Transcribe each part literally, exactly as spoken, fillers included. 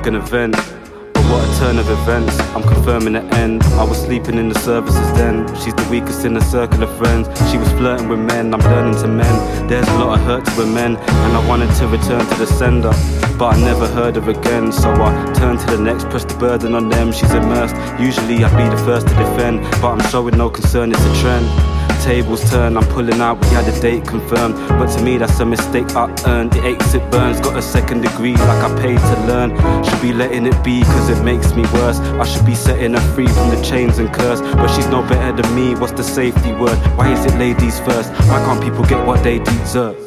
an event. But what a turn of events, I'm confirming the end. I was sleeping in the services then. She's the weakest in the circle of friends. She was flirting with men, I'm learning to mend. There's a lot of hurt to amend, and I wanted to return to the sender, but I never heard her again. So I turned to the next, pressed the burden on them. She's immersed, usually I'd be the first to defend, but I'm showing no concern, it's a trend. Tables turn, I'm pulling out, we had a date confirmed, but to me that's a mistake I earned. It aches, it burns, got a second degree like I paid to learn. Should be letting it be cause it makes me worse. I should be setting her free from the chains and curse, but she's no better than me, what's the safety word? Why is it ladies first? Why can't people get what they deserve?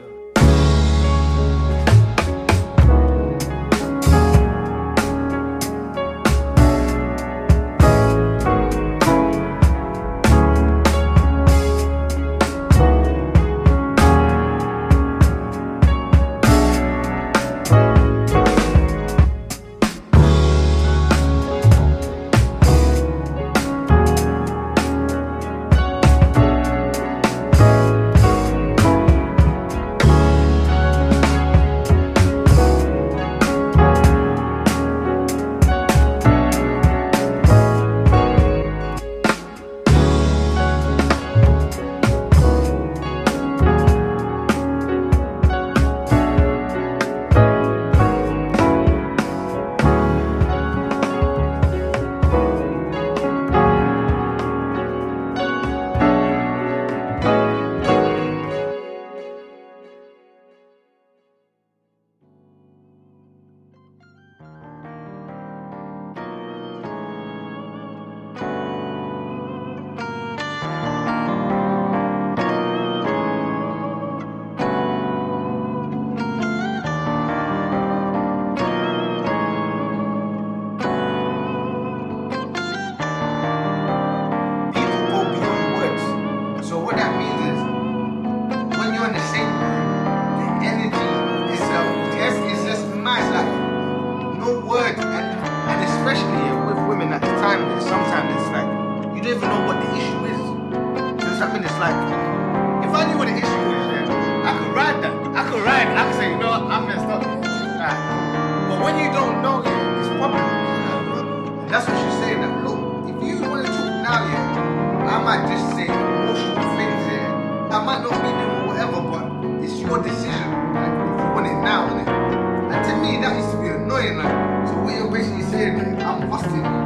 Sometimes it's like, you don't even know what the issue is. You know what I mean? It's like, if I knew what the issue is, yeah, I could ride that. I could ride it. I could say, you know what, I messed up. Nah. But when you don't know, yeah, it's problem. And that's what she's saying. That, look, if you want to talk now, yeah, I might just say emotional things, yeah. I might not be doing whatever, but it's your decision. Like, if you want it now, innit? And to me, that used to be annoying. Like, so what you're basically saying, like, I'm busting.